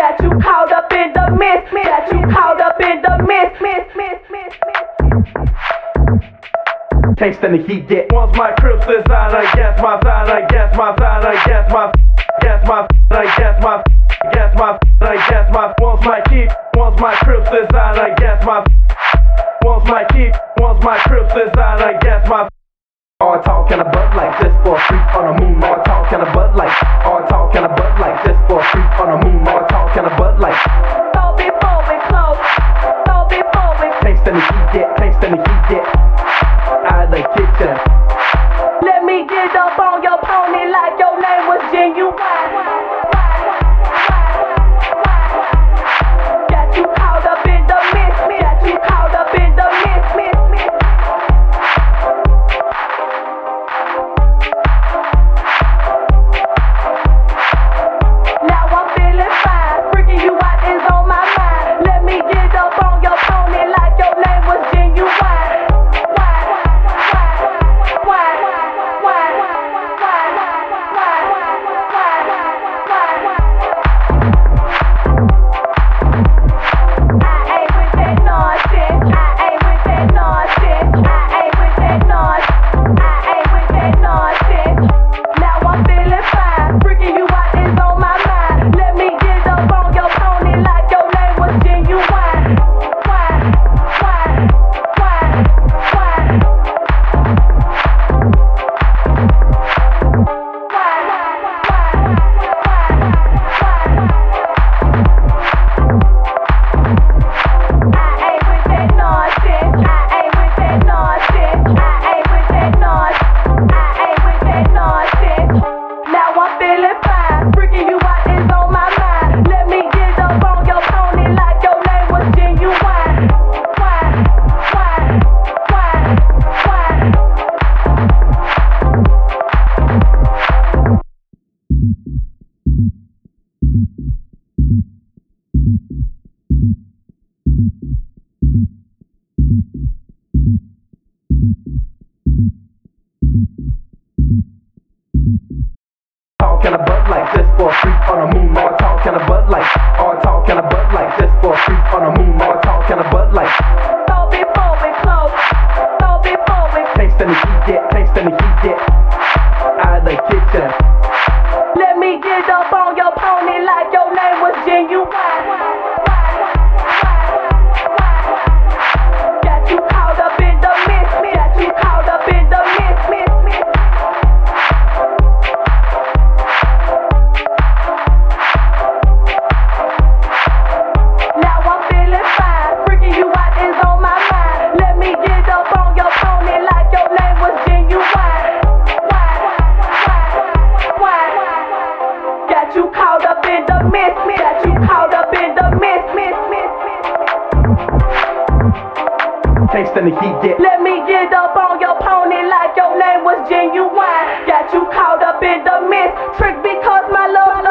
Got you caught up in the mist. Got you caught up in the mist. Tasting the heat, get once my crib's design, I guess my sign, I guess my sign, I guess my, guess my, I guess my, guess my, I guess my, once my keep, once my crib's design, I guess my, once my keep, once my crib's design, I guess my. All talk and a butt like this for a freak on the moon. All talk and a butt like, all talk and a butt like this for a freak on the moon. All talk and a butt like. So before we close, so before we tasting the heat, get, tasting the heat, get. Out of the kitchen. Let me get up on your pony like your name was Genuine. Got you caught up in the mist. Got you caught up in the mist. Now I'm feeling fine. Freaking you out is on my mind. Let me get up on your pony like your name was Genuine. Talk and a butt like this for a freak on the moon. All talk and a butt like, all talk and a butt like this for a freak on the moon. All talk and a butt like. So before we close, so before we tasting the heat, get, tasting the heat, get. Out of the kitchen. let me get up on your pony like your name was Genuine. Got you caught up in the mist. Got you caught up in the mist. Now I'm feeling fine. Freaking you out is on my mind. Let me get up on your pony like your name was Genuine. Got you caught up in the mist. Got you caught up in the mist. Tasting the heat, get. Let me get up on your pony like your name was Genuine. Got you caught up in the mist. Trick because my love